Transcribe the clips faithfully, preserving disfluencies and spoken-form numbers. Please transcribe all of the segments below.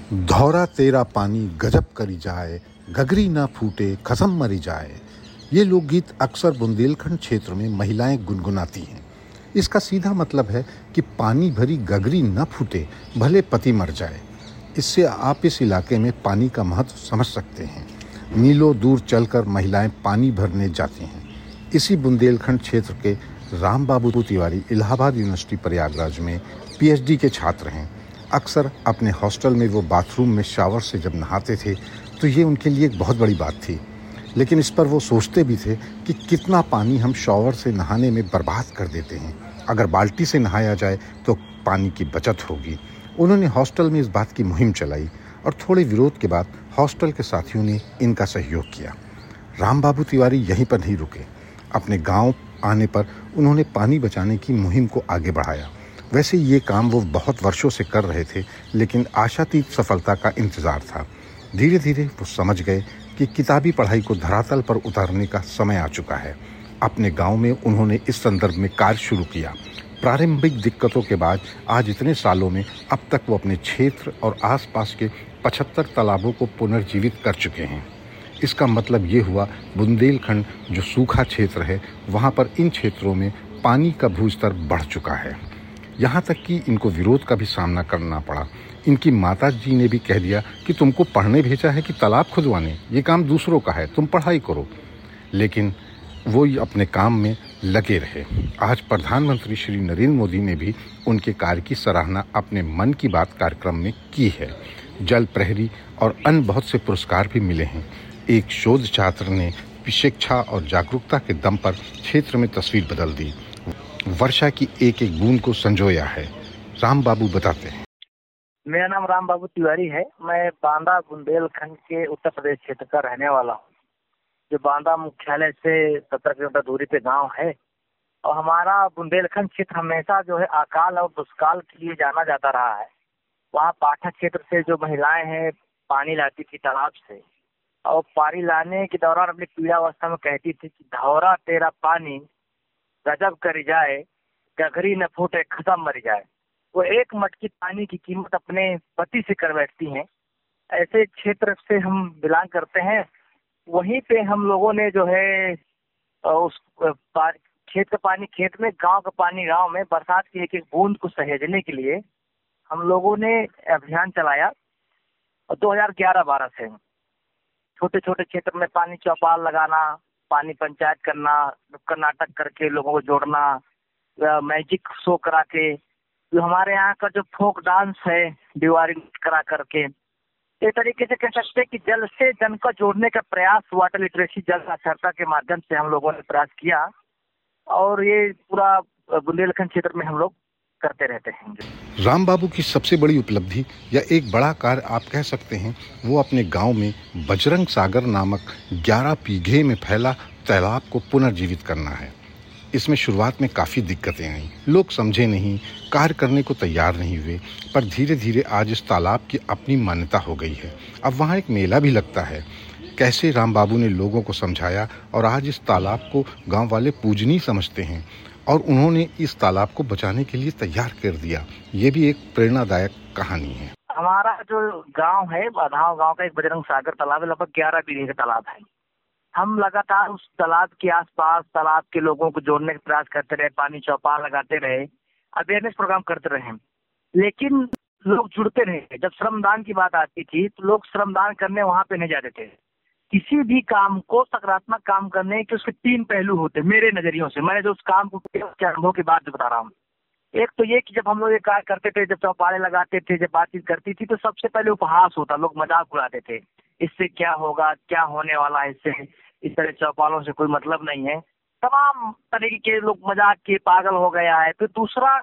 धौरा तेरा पानी गजब करी जाए, गगरी ना फूटे खसम मरी जाए। ये लोकगीत अक्सर बुंदेलखंड क्षेत्र में महिलाएं गुनगुनाती हैं। इसका सीधा मतलब है कि पानी भरी गगरी न फूटे, भले पति मर जाए। इससे आप इस इलाके में पानी का महत्व समझ सकते हैं। मीलों दूर चलकर महिलाएं पानी भरने जाती हैं। इसी बुंदेलखंड क्षेत्र के राम बाबू तिवारी इलाहाबाद यूनिवर्सिटी प्रयागराज में पीएचडी के छात्र हैं। अक्सर अपने हॉस्टल में वो बाथरूम में शावर से जब नहाते थे तो ये उनके लिए एक बहुत बड़ी बात थी। लेकिन इस पर वो सोचते भी थे कि कितना पानी हम शावर से नहाने में बर्बाद कर देते हैं। अगर बाल्टी से नहाया जाए तो पानी की बचत होगी। उन्होंने हॉस्टल में इस बात की मुहिम चलाई और थोड़े विरोध के बाद हॉस्टल के साथियों ने इनका सहयोग किया। राम बाबू तिवारी यहीं पर नहीं रुके। अपने गांव आने पर उन्होंने पानी बचाने की मुहिम को आगे बढ़ाया। वैसे ये काम वो बहुत वर्षों से कर रहे थे, लेकिन आशातीत सफलता का इंतजार था। धीरे धीरे वो समझ गए कि किताबी पढ़ाई को धरातल पर उतारने का समय आ चुका है। अपने गांव में उन्होंने इस संदर्भ में कार्य शुरू किया। प्रारंभिक दिक्कतों के बाद आज इतने सालों में अब तक वो अपने क्षेत्र और आसपास के पचहत्तर तालाबों को पुनर्जीवित कर चुके हैं। इसका मतलब ये हुआ, बुंदेलखंड जो सूखा क्षेत्र है, वहाँ पर इन क्षेत्रों में पानी का भूस्तर बढ़ चुका है। यहाँ तक कि इनको विरोध का भी सामना करना पड़ा। इनकी माता जी ने भी कह दिया कि तुमको पढ़ने भेजा है कि तालाब खुदवाने, ये काम दूसरों का है, तुम पढ़ाई करो। लेकिन वो अपने काम में लगे रहे। आज प्रधानमंत्री श्री नरेंद्र मोदी ने भी उनके कार्य की सराहना अपने मन की बात कार्यक्रम में की है। जल प्रहरी और अन्य बहुत से पुरस्कार भी मिले हैं। एक शोध छात्र ने शिक्षा और जागरूकता के दम पर क्षेत्र में तस्वीर बदल दी। वर्षा की एक एक बूंद को संजोया है। राम बाबू बताते हैं। मेरा नाम राम बाबू तिवारी है। मैं बांदा बुंदेलखंड के उत्तर प्रदेश क्षेत्र का रहने वाला हूँ, जो बांदा मुख्यालय से सत्रह किलोमीटर दूरी पे गांव है। और हमारा बुंदेलखंड क्षेत्र हमेशा जो है अकाल और दुष्काल के लिए जाना जाता रहा है। वहाँ पाठक क्षेत्र से जो महिलाएं हैं पानी लाती थी तालाब से, और पानी लाने के दौरान अपनी पीड़ावस्था में कहती थी कि धौरा तेरा पानी गजब करी जाए, गगरी न फूटे खत्म मर जाए। वो एक मटकी पानी की कीमत अपने पति से कर बैठती हैं। ऐसे क्षेत्र से हम बिलोंग करते हैं। वहीं पे हम लोगों ने जो है उस खेत का पानी खेत में, गांव का पानी गांव में, बरसात की एक एक बूंद को सहेजने के लिए हम लोगों ने अभियान चलाया। और दो हज़ार ग्यारह बारह से छोटे छोटे क्षेत्र में पानी चौपाल लगाना, पानी पंचायत करना, नुक्कड़ नाटक करके लोगों को जोड़ना, मैजिक शो करा के, जो हमारे यहाँ का जो फोक डांस है दीवारी करा करके, इस तरीके से कह सकते हैं कि जल से जन को जोड़ने का प्रयास, वाटर लिटरेसी, जल साक्षरता के माध्यम से हम लोगों ने प्रयास किया। और ये पूरा बुंदेलखंड क्षेत्र में हम लोग करते रहते हैं। राम बाबू की सबसे बड़ी उपलब्धि या एक बड़ा कार्य आप कह सकते हैं, वो अपने गांव में बजरंग सागर नामक ग्यारह बीघे में फैला तालाब को पुनर्जीवित करना है। इसमें शुरुआत में काफ़ी दिक्कतें आईं। लोग समझे नहीं, कार्य करने को तैयार नहीं हुए, पर धीरे धीरे आज इस तालाब की अपनी मान्यता हो गई है। अब वहाँ एक मेला भी लगता है। कैसे राम बाबू ने लोगों को समझाया और आज इस तालाब को गांव वाले पूजनीय समझते हैं और उन्होंने इस तालाब को बचाने के लिए तैयार कर दिया, ये भी एक प्रेरणादायक कहानी है। हमारा जो गांव है, बाधाओं गांव का एक बजरंग सागर तालाब है, लगभग ग्यारह बीघे का तालाब है। हम लगातार उस तालाब के आसपास तालाब के लोगों को जोड़ने का प्रयास करते रहे, पानी चौपाल लगाते रहे, अवेयरनेस प्रोग्राम करते रहे, लेकिन लोग जुड़ते रहे। जब श्रमदान की बात आती थी तो लोग श्रमदान करने वहां पे नहीं जाते थे। किसी भी काम को, सकारात्मक काम करने के उसके तीन पहलू होते मेरे नजरियों से। मैंने जो उस काम को के अनुभव की बात बता रहा हूँ। एक तो ये कि जब हम लोग ये कार्य करते थे, जब चौपाले लगाते थे, जब बातचीत करती थी, तो सबसे पहले उपहास होता, लोग मजाक उड़ाते थे, इससे क्या होगा, क्या होने वाला है, इससे इस तरह चौपालों से कोई मतलब नहीं है। तमाम तरीके के लोग मजाक के पागल हो गया है। फिर दूसरा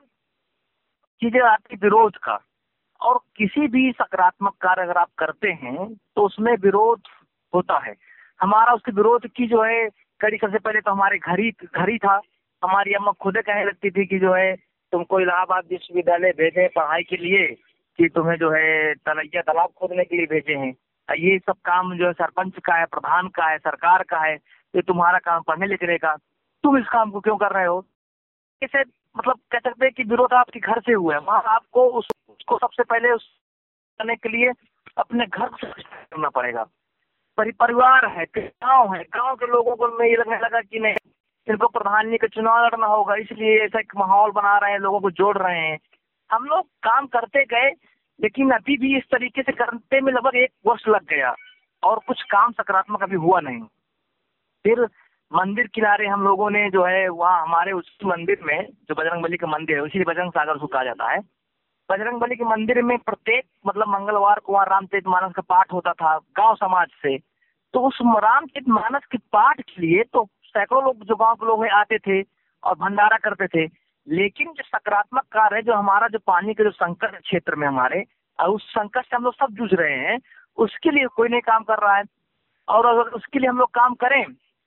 चीजें आती विरोध का। और किसी भी सकारात्मक कार्य अगर आप करते हैं तो उसमें विरोध होता है। हमारा उसके विरोध की जो है कड़ी, सबसे पहले तो हमारे घर ही घर ही था। हमारी अम्मा खुद कहने लगती थी कि जो है तुमको इलाहाबाद विश्वविद्यालय भेजे पढ़ाई के लिए, कि तुम्हें जो है तलैया तालाब खोदने के लिए भेजे हैं। ये सब काम जो है सरपंच का है, प्रधान का है, सरकार का है, ये तुम्हारा काम पढ़ने लिखने का, तुम इस काम को क्यों कर रहे हो। इसे मतलब कह सकते हैं कि विरोध आपके घर से हुआ है। वहाँ आपको उस, उसको सबसे पहले उस करने के लिए अपने घर से करना पड़ेगा। परि परिवार है, गांव है, गांव के लोगों को मैं ये लगने लगा कि नहीं, इनको प्रधानी का चुनाव लड़ना होगा, इसलिए ऐसा एक माहौल बना रहे हैं, लोगों को जोड़ रहे हैं। हम लोग काम करते गए, लेकिन अभी भी इस तरीके से करते में लगभग एक वर्ष लग गया और कुछ काम सकारात्मक अभी हुआ नहीं। फिर मंदिर किनारे हम लोगों ने जो है वहाँ हमारे उस मंदिर में, जो बजरंगबली का मंदिर है, उसी बजरंग सागर उसको कहा जाता है, बजरंगबली के मंदिर में प्रत्येक मतलब मंगलवार को वहाँ रामचरितमानस का पाठ होता था गांव समाज से। तो उस रामचरितमानस के पाठ के लिए तो सैकड़ों लोग जो गांव के लोग आते थे और भंडारा करते थे। लेकिन जो सकारात्मक कार्य है, जो हमारा जो पानी के जो संकट क्षेत्र में हमारे, उस संकट से हम लोग सब जूझ रहे हैं, उसके लिए कोई नहीं काम कर रहा है। और अगर उसके लिए हम लोग काम करें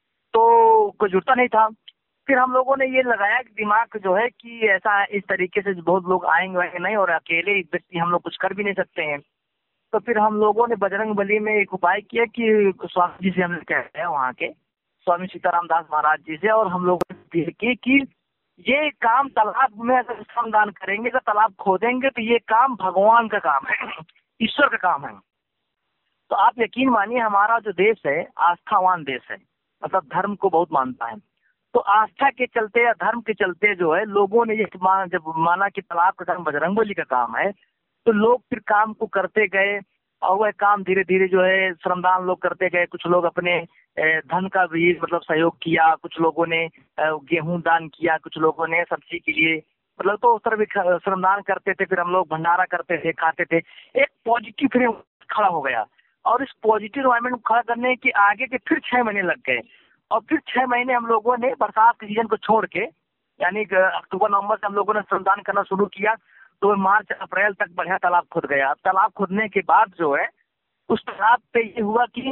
तो कोई जुड़ता नहीं था। फिर हम लोगों ने ये लगाया कि दिमाग जो है कि ऐसा इस तरीके से बहुत लोग आएंगे वाएंगे नहीं, और अकेले व्यक्ति हम लोग कुछ कर भी नहीं सकते हैं। तो फिर हम लोगों ने बजरंगबली में एक उपाय किया कि स्वामी जी से हमने कहते हैं, वहाँ के स्वामी सीताराम दास महाराज जी से, और हम लोगों ने की कि ये काम तालाब में अगर श्रमदान करेंगे, तो तालाब खोदेंगे, तो ये काम भगवान का काम है, ईश्वर का काम है। तो आप यकीन मानिए, हमारा जो देश है आस्थावान देश है, मतलब धर्म को बहुत मानता है। तो आस्था के चलते या धर्म के चलते जो है लोगों ने ये मान, जब माना कि तालाब का काम बजरंगबली का काम है, तो लोग फिर काम को करते गए और वह काम धीरे धीरे जो है श्रमदान लोग करते गए। कुछ लोग अपने धन का भी मतलब सहयोग किया, कुछ लोगों ने गेहूं दान किया, कुछ लोगों ने सब्जी के लिए मतलब तो उस तरह भी श्रमदान करते थे। फिर हम लोग भंडारा करते थे, खाते थे। एक पॉजिटिव फिर खड़ा हो गया, और इस पॉजिटिव एनवायरनमेंट को खड़ा करने के आगे के फिर छह महीने लग गए। और फिर छह महीने हम लोगों ने बरसात के सीजन को छोड़ के, यानी अक्टूबर नवंबर से हम लोगों ने श्रमदान करना शुरू किया, तो मार्च अप्रैल तक बढ़िया तालाब खुद गया। तालाब खुदने के बाद जो है उस तालाब पे ये हुआ कि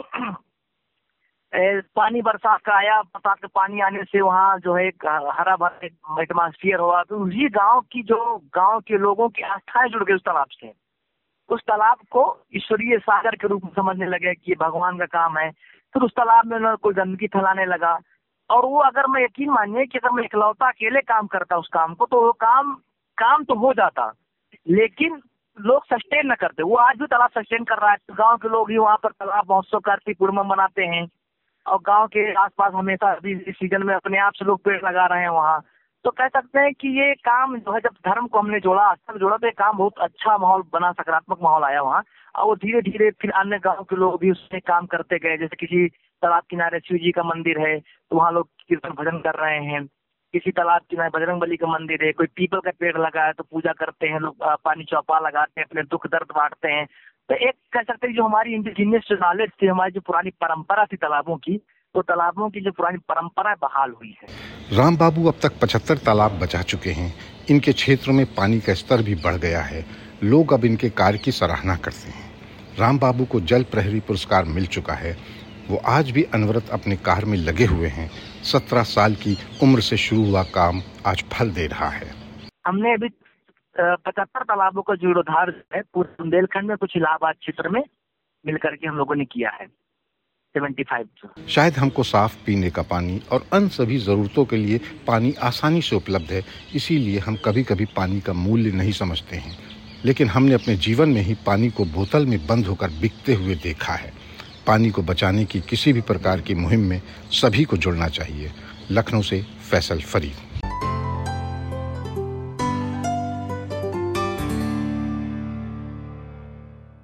पानी बरसात का आया, बरसात का पानी आने से वहाँ जो है एक हरा भरा एटमॉस्फेयर हुआ। तो उसी गांव की जो गांव के लोगों की आस्थाएं जुड़ गई उस तालाब से। उस तालाब को ईश्वरीय सागर के रूप में समझने लगे कि ये भगवान का काम है। फिर उस तालाब में न कोई गंदगी फैलाने लगा, और वो अगर मैं यकीन मानिए कि अगर मैं इकलौता अकेले काम करता उस काम को, तो वो काम काम तो हो जाता, लेकिन लोग सस्टेन न करते। वो आज भी तालाब सस्टेन कर रहा है। गांव के लोग ही वहाँ पर तालाब महोत्सव कार्तिक पूर्णिमा मनाते हैं, और गांव के आसपास हमेशा अभी इस सीजन में अपने आप से लोग पेड़ लगा रहे हैं वहाँ। तो कह सकते हैं कि ये काम जो है, जब धर्म को हमने जोड़ा, आस्था को जोड़ा, तो ये काम बहुत अच्छा माहौल बना, सकारात्मक माहौल आया वहाँ। और वो धीरे धीरे फिर अन्य गांव के लोग भी उसमें काम करते गए। जैसे किसी तालाब किनारे शिव जी का मंदिर है, तो वहाँ लोग कीर्तन भजन कर रहे हैं। किसी तालाब किनारे बजरंगबली का मंदिर है, कोई पीपल का पेड़ लगा है तो पूजा करते हैं लोग, पानी चौपा लगाते हैं, अपने दुख दर्द बांटते हैं। तो एक कह सकते हैं जो हमारी इंडिजिनियस जो नॉलेज थी, हमारी जो पुरानी परंपरा थी तालाबों की, तो तालाबों की जो पुरानी परंपरा बहाल हुई है। राम बाबू अब तक पचहत्तर तालाब बचा चुके हैं। इनके क्षेत्र में पानी का स्तर भी बढ़ गया है। लोग अब इनके कार्य की सराहना करते हैं। राम बाबू को जल प्रहरी पुरस्कार मिल चुका है। वो आज भी अनवरत अपने कार्य में लगे हुए हैं। सत्रह साल की उम्र से शुरू हुआ काम आज फल दे रहा है। हमने अभी पचहत्तर तालाबों का जीर्णोद्धार है पूरे बुंदेलखंड में, कुछ इलाहाबाद क्षेत्र में मिलकर के हम लोगों ने किया है। पचहत्तर शायद हमको साफ पीने का पानी और अन्य सभी जरूरतों के लिए पानी आसानी से उपलब्ध है, इसीलिए हम कभी कभी पानी का मूल्य नहीं समझते हैं। लेकिन हमने अपने जीवन में ही पानी को बोतल में बंद होकर बिकते हुए देखा है। पानी को बचाने की किसी भी प्रकार की मुहिम में सभी को जुड़ना चाहिए। लखनऊ से फैसल फरीद।